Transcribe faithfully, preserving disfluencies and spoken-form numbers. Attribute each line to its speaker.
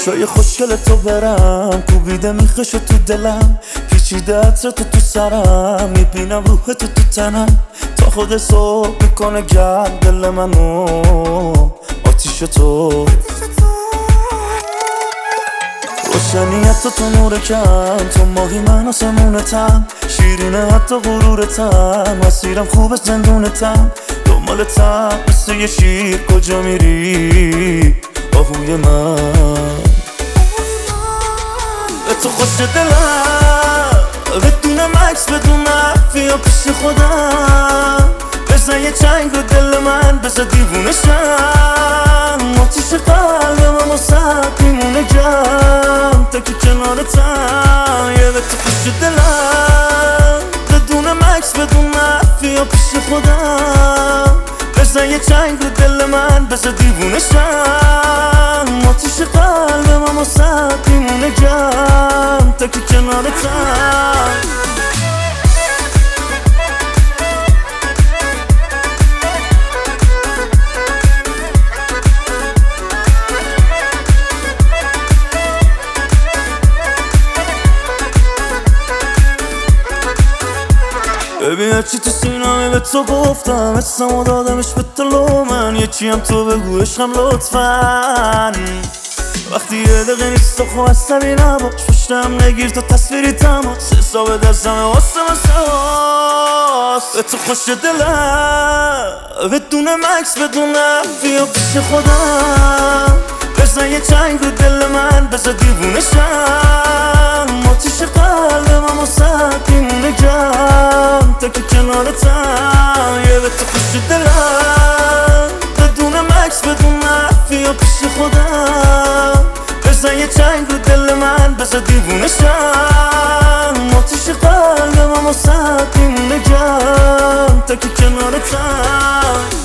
Speaker 1: چشای خوشگل تو برم کوبیده میخشو تو دلم پیچیده عطر تو تو سرم میبینم روح تو تو تنم تا خود صبح میکنه گرم دل منو آتیش تو روشنیت تو تو نور کم تو ماهی من آسمونتم شیرینه حتی غرورتم مسیرم خوبه زندونتم دنبالتم مثل یه شیر کجا میری آهوی من به تو خوش دلم بدون مکس بدون بیا پیش خودم بزن یه چنگ رو دل من بزن دیوونه شم آتیش قلبم واسه میمونه گرم تا که کنارتم یه به تو خوش دلم بدون مکس بدون بیا پیش خودم بزن یه چنگ رو دل من بزن دیوونه شم آتیش قلبم واسه میمونه گرم تا که کنارتم ببین هرچی تو سینامه به تو گفتم اسمو دادمش به طلو من یکی هم تو بگو عشقم لطفاً وقتی یه دقیقه نیست تو خواه عصبی نباش پشتم نگیر تو تصویری تماس حساب دستمه واسه مساس به تو خوش دلم بدون مکس بدون بیا پیش خودم بزن یه چنگ رو دل من بزن دیوونه شم آتیش قلبم واسه میمونه گرم تا که کنارتم یه به تو خوش دلم بدون مکس بدون بیا پیش خودم بزن یه چنگ رو دل من بزن دیوونه شم آتیش قلبم واسه میمونه گرم تا که کنارتم